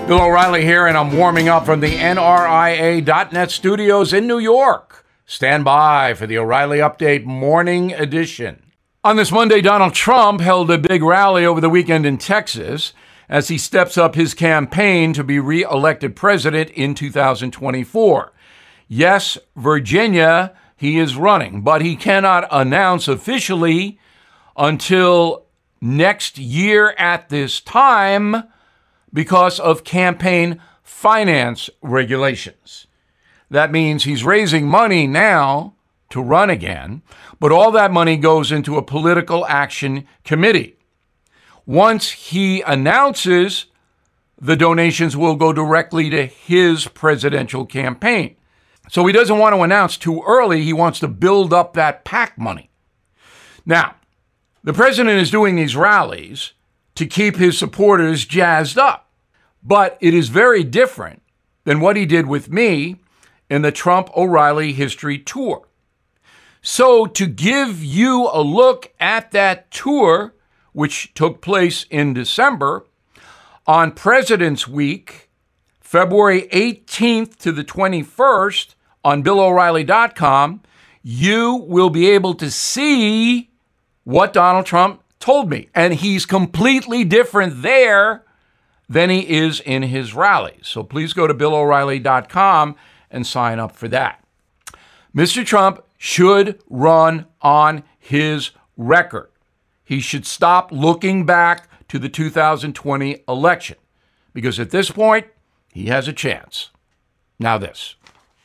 Bill O'Reilly here, and I'm warming up from the NRIA.net studios in New York. Stand by for the O'Reilly Update Morning Edition. On this Monday, Donald Trump held a big rally over the weekend in Texas as he steps up his campaign to be re-elected president in 2024. Yes, Virginia, he is running, but he cannot announce officially until next year at this time because of campaign finance regulations. That means he's raising money now to run again, but all that money goes into a political action committee. Once he announces, the donations will go directly to his presidential campaign. So he doesn't want to announce too early. He wants to build up that PAC money. Now, the president is doing these rallies to keep his supporters jazzed up. But it is very different than what he did with me in the Trump O'Reilly History Tour. So to give you a look at that tour, which took place in December, on President's Week, February 18th to the 21st, on BillO'Reilly.com, you will be able to see what Donald Trump told me. And he's completely different there than he is in his rallies. So please go to BillO'Reilly.com and sign up for that. Mr. Trump should run on his record. He should stop looking back to the 2020 election, because at this point, he has a chance. Now this.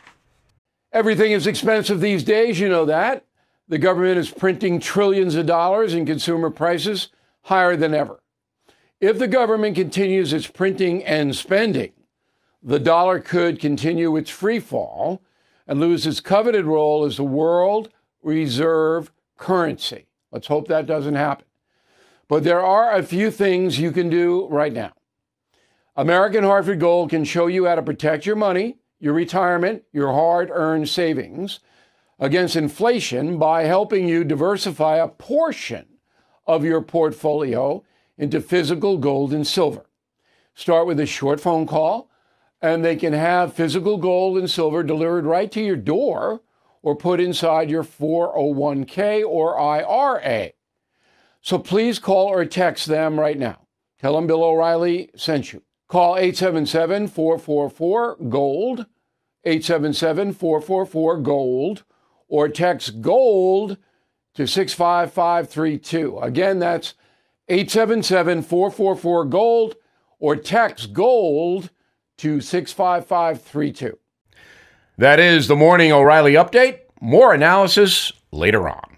Everything is expensive these days, you know that. The government is printing trillions of dollars and consumer prices higher than ever. If the government continues its printing and spending, the dollar could continue its free fall and lose its coveted role as the world reserve currency. Let's hope that doesn't happen. But there are a few things you can do right now. American Hartford Gold can show you how to protect your money, your retirement, your hard-earned savings against inflation by helping you diversify a portion of your portfolio into physical gold and silver. Start with a short phone call, and they can have physical gold and silver delivered right to your door or put inside your 401k or IRA. So please call or text them right now. Tell them Bill O'Reilly sent you. Call 877-444-GOLD, 877-444-GOLD, or text GOLD to 65532. Again, that's 877-444-GOLD, or text GOLD to 65532. That is the Morning O'Reilly Update. More analysis later on.